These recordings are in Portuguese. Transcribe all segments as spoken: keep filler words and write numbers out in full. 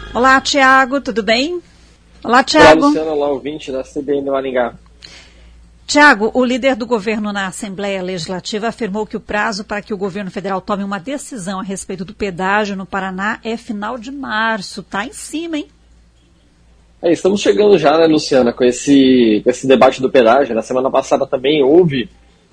Olá, Tiago, tudo bem? Olá, Tiago. Olá, Luciana, olá, ouvinte da C B N Maringá. Tiago, o líder do governo na Assembleia Legislativa afirmou que o prazo para que o governo federal tome uma decisão a respeito do pedágio no Paraná é final de março. Tá em cima, hein? É, estamos chegando já, né, Luciana, com esse, com esse debate do pedágio. Na semana passada também houve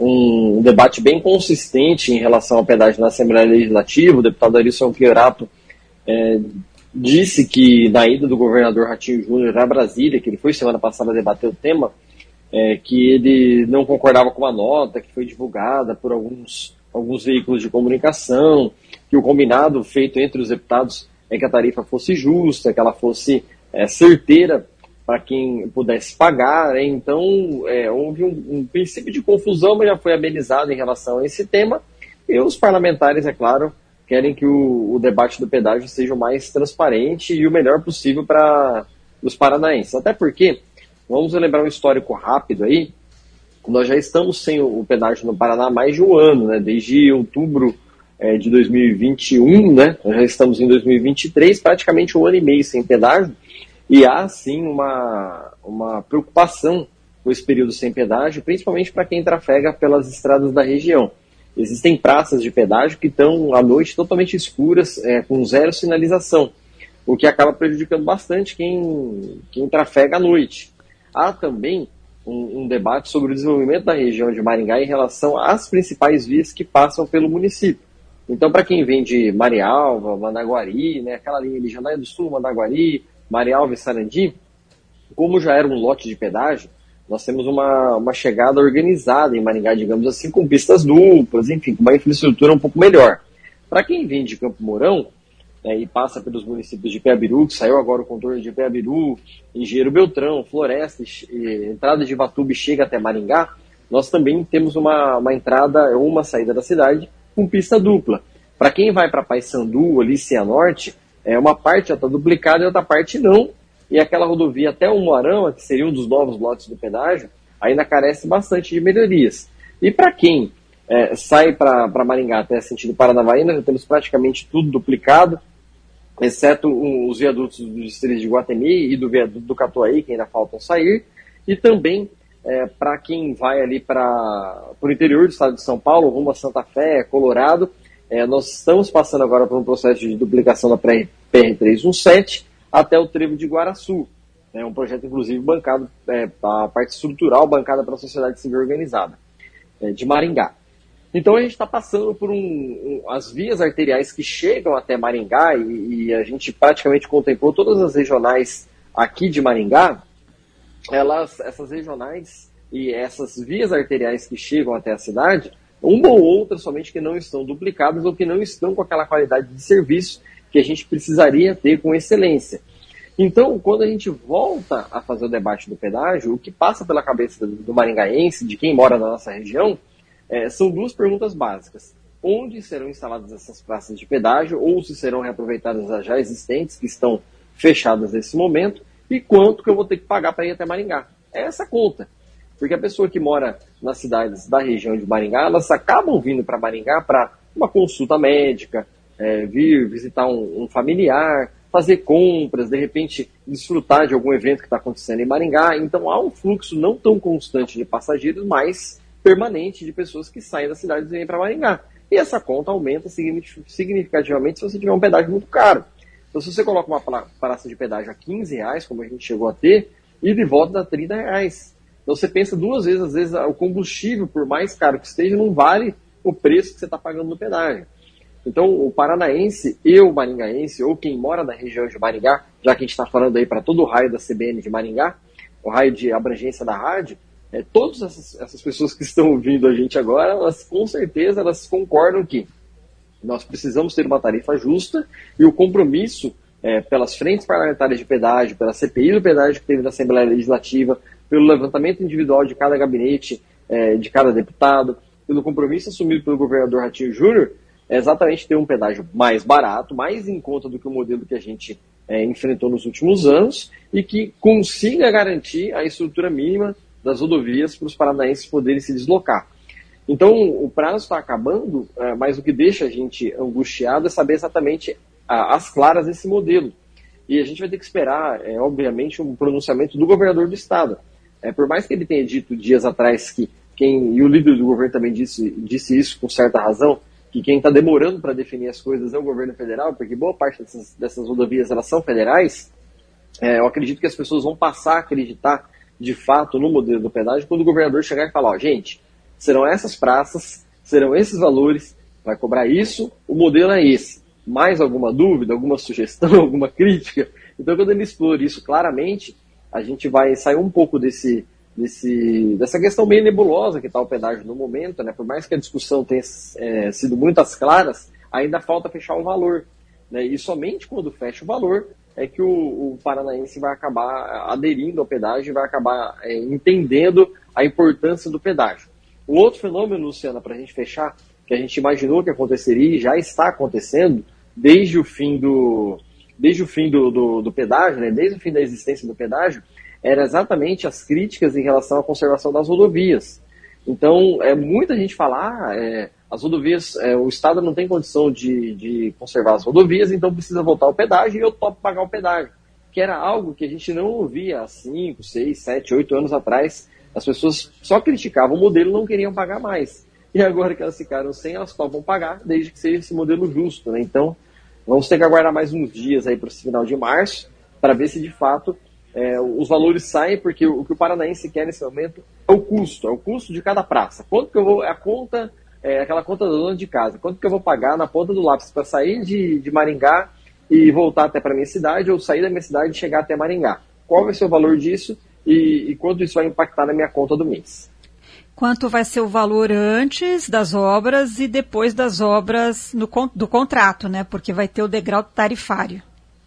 um debate bem consistente em relação ao pedágio na Assembleia Legislativa. O deputado Arisson Chiorato é, disse que na ida do governador Ratinho Júnior a Brasília, que ele foi semana passada debater o tema, É, que ele não concordava com a nota que foi divulgada por alguns, alguns veículos de comunicação, que o combinado feito entre os deputados é que a tarifa fosse justa, que ela fosse é, certeira para quem pudesse pagar, né? Então é, houve um, um princípio de confusão, mas já foi amenizado em relação a esse tema, e os parlamentares, é claro, querem que o, o debate do pedágio seja o mais transparente e o melhor possível para os paranaenses, até porque vamos lembrar um histórico rápido aí. Nós já estamos sem o pedágio no Paraná há mais de um ano, né? Desde outubro é, de dois mil e vinte e um, né? Nós já estamos em dois mil e vinte e três, praticamente um ano e meio sem pedágio. E há, sim, uma, uma preocupação com esse período sem pedágio, principalmente para quem trafega pelas estradas da região. Existem praças de pedágio que estão à noite totalmente escuras, é, com zero sinalização, o que acaba prejudicando bastante quem, quem trafega à noite. Há também um, um debate sobre o desenvolvimento da região de Maringá em relação às principais vias que passam pelo município. Então, para quem vem de Marialva, Mandaguari, né, aquela linha de Jandaia do Sul, Mandaguari, Marialva e Sarandi, como já era um lote de pedágio, nós temos uma, uma chegada organizada em Maringá, digamos assim, com pistas duplas, enfim, com uma infraestrutura um pouco melhor. Para quem vem de Campo Mourão, É, e passa pelos municípios de Piabiru, que saiu agora o contorno de Piabiru, Engenheiro Beltrão, Floresta, e, entrada de Ivatuba e chega até Maringá, nós também temos uma, uma entrada ou uma saída da cidade com pista dupla. Para quem vai para Paissandu, ali, Cianorte, é, uma parte já está duplicada e outra parte não, e aquela rodovia até o Moarama, que seria um dos novos lotes do pedágio, ainda carece bastante de melhorias. E para quem é, sai para Maringá até sentido Paranavaí, já temos praticamente tudo duplicado, exceto os viadutos do distrito de Guatemi e do viaduto do Catuaí, que ainda faltam sair, e também é, para quem vai ali para o interior do estado de São Paulo, rumo a Santa Fé, Colorado, é, nós estamos passando agora por um processo de duplicação da P R trezentos e dezessete até o trevo de Guaraçu, é um projeto inclusive bancado, é, a parte estrutural bancada pela sociedade civil organizada é, de Maringá. Então a gente está passando por um, um, as vias arteriais que chegam até Maringá e, e a gente praticamente contemplou todas as regionais aqui de Maringá. Elas, essas regionais e essas vias arteriais que chegam até a cidade, uma ou outra somente que não estão duplicadas ou que não estão com aquela qualidade de serviço que a gente precisaria ter com excelência. Então, quando a gente volta a fazer o debate do pedágio, o que passa pela cabeça do maringaense, de quem mora na nossa região, É, são duas perguntas básicas. Onde serão instaladas essas praças de pedágio, ou se serão reaproveitadas as já existentes, que estão fechadas nesse momento, e quanto que eu vou ter que pagar para ir até Maringá? É essa conta. Porque a pessoa que mora nas cidades da região de Maringá, elas acabam vindo para Maringá para uma consulta médica, é, vir visitar um, um familiar, fazer compras, de repente desfrutar de algum evento que está acontecendo em Maringá. Então há um fluxo não tão constante de passageiros, mas permanente de pessoas que saem da cidade e vêm para Maringá. E essa conta aumenta significativamente se você tiver um pedágio muito caro. Então, se você coloca uma praça de pedágio a quinze reais, como a gente chegou a ter, e de volta dá trinta reais. Então, você pensa duas vezes, às vezes, o combustível, por mais caro que esteja, não vale o preço que você está pagando no pedágio. Então, o paranaense e o maringaense, ou quem mora na região de Maringá, já que a gente está falando aí para todo o raio da C B N de Maringá, o raio de abrangência da rádio, É, todas essas, essas pessoas que estão ouvindo a gente agora, elas com certeza elas concordam que nós precisamos ter uma tarifa justa e o compromisso é, pelas frentes parlamentares de pedágio, pela C P I do pedágio que teve na Assembleia Legislativa, pelo levantamento individual de cada gabinete, é, de cada deputado, pelo compromisso assumido pelo governador Ratinho Júnior, é exatamente ter um pedágio mais barato, mais em conta do que o modelo que a gente é, enfrentou nos últimos anos e que consiga garantir a estrutura mínima das rodovias para os paranaenses poderem se deslocar. Então, o prazo está acabando, mas o que deixa a gente angustiado é saber exatamente as claras desse modelo. e a gente vai ter que esperar, é, obviamente, um pronunciamento do governador do estado. É, por mais que ele tenha dito dias atrás que quem, e o líder do governo também disse, disse isso com certa razão, que quem está demorando para definir as coisas é o governo federal, porque boa parte dessas, dessas rodovias elas são federais, é, eu acredito que as pessoas vão passar a acreditar de fato no modelo do pedágio quando o governador chegar e falar, ó, gente, serão essas praças, serão esses valores, vai cobrar isso, o modelo é esse. Mais alguma dúvida, alguma sugestão, alguma crítica? Então, quando ele explore isso claramente, a gente vai sair um pouco desse, desse, dessa questão meio nebulosa que está o pedágio no momento, né? Por mais que a discussão tenha é, sido muito às claras, ainda falta fechar o valor, né? E somente quando fecha o valor é que o, o paranaense vai acabar aderindo ao pedágio e vai acabar é, entendendo a importância do pedágio. Um outro fenômeno, Luciana, para a gente fechar, que a gente imaginou que aconteceria e já está acontecendo desde o fim do, desde o fim do, do, do pedágio, né, desde o fim da existência do pedágio, era exatamente as críticas em relação à conservação das rodovias. Então, é, muita gente fala, ah, é, as rodovias, é, o Estado não tem condição de, de conservar as rodovias, então precisa voltar ao pedágio e eu topo pagar o pedágio. Que era algo que a gente não ouvia há cinco, seis, sete, oito anos atrás. As pessoas só criticavam o modelo e não queriam pagar mais. E agora que elas ficaram sem, elas topam pagar, desde que seja esse modelo justo, né? Então, vamos ter que aguardar mais uns dias aí para o final de março, para ver se de fato é, os valores saem, porque o, o que o paranaense quer nesse momento é o custo, é o custo de cada praça. Quanto que eu vou, a conta, é, aquela conta da dona de casa, quanto que eu vou pagar na ponta do lápis para sair de, de Maringá e voltar até para minha cidade, ou sair da minha cidade e chegar até Maringá? Qual vai ser o valor disso e, e quanto isso vai impactar na minha conta do mês? Quanto vai ser o valor antes das obras e depois das obras no, do contrato, né? Porque vai ter o degrau tarifário.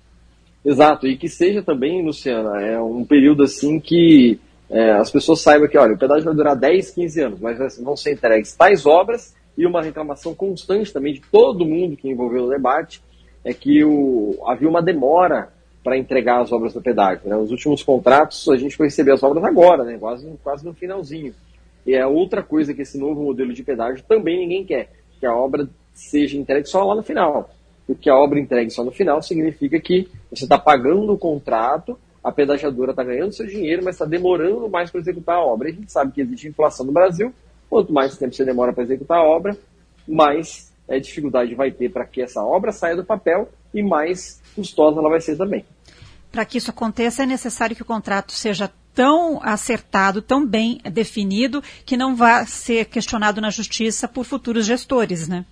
Exato, e que seja também, Luciana, é um período assim que é, as pessoas saibam que, olha, o pedágio vai durar dez, quinze anos, mas vão ser entregues tais obras, e uma reclamação constante também de todo mundo que envolveu o debate, é que o, havia uma demora para entregar as obras do pedágio, né? Os últimos contratos, a gente foi receber as obras agora, né? Quase, quase no finalzinho. E é outra coisa que esse novo modelo de pedágio também ninguém quer, que a obra seja entregue só lá no final. Porque a obra entregue só no final significa que você está pagando o contrato, a pedagiadora está ganhando seu dinheiro, mas está demorando mais para executar a obra. E a gente sabe que existe inflação no Brasil, quanto mais tempo você demora para executar a obra, mais é, dificuldade vai ter para que essa obra saia do papel e mais custosa ela vai ser também. Para que isso aconteça, é necessário que o contrato seja tão acertado, tão bem definido, que não vá ser questionado na justiça por futuros gestores, né?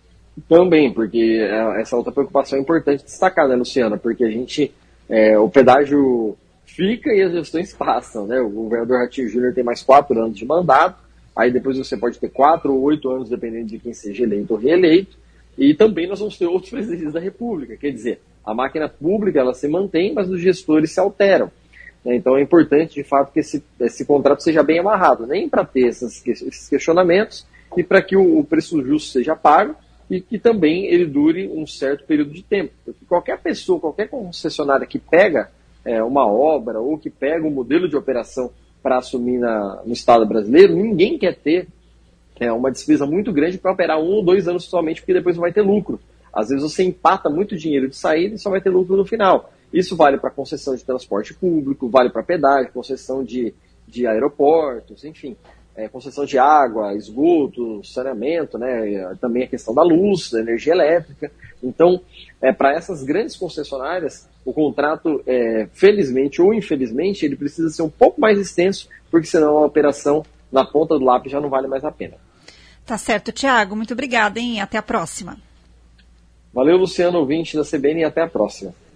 Também, porque essa outra preocupação é importante destacar, né, Luciana? Porque a gente, é, o pedágio fica e as gestões passam, né? O governador Ratinho Júnior tem mais quatro anos de mandato, aí depois você pode ter quatro ou oito anos, dependendo de quem seja eleito ou reeleito, e também nós vamos ter outros presidentes da República, quer dizer, a máquina pública ela se mantém, mas os gestores se alteram. Então é importante, de fato, que esse, esse contrato seja bem amarrado, nem para ter esses, esses questionamentos e para que o, o preço justo seja pago e que também ele dure um certo período de tempo. Porque qualquer pessoa, qualquer concessionária que pega é, uma obra ou que pega um modelo de operação para assumir na, no Estado brasileiro, ninguém quer ter é, uma despesa muito grande para operar um ou dois anos somente, porque depois não vai ter lucro. Às vezes você empata muito dinheiro de saída e só vai ter lucro no final. Isso vale para concessão de transporte público, vale para pedágio, concessão de, de aeroportos, enfim, é, concessão de água, esgoto, saneamento, né, também a questão da luz, da energia elétrica. Então, é, para essas grandes concessionárias, o contrato, é, felizmente ou infelizmente, ele precisa ser um pouco mais extenso, porque senão a operação na ponta do lápis já não vale mais a pena. Tá certo, Tiago. Muito obrigada, hein? Até a próxima. Valeu, Luciano, ouvinte da C B N, e até a próxima.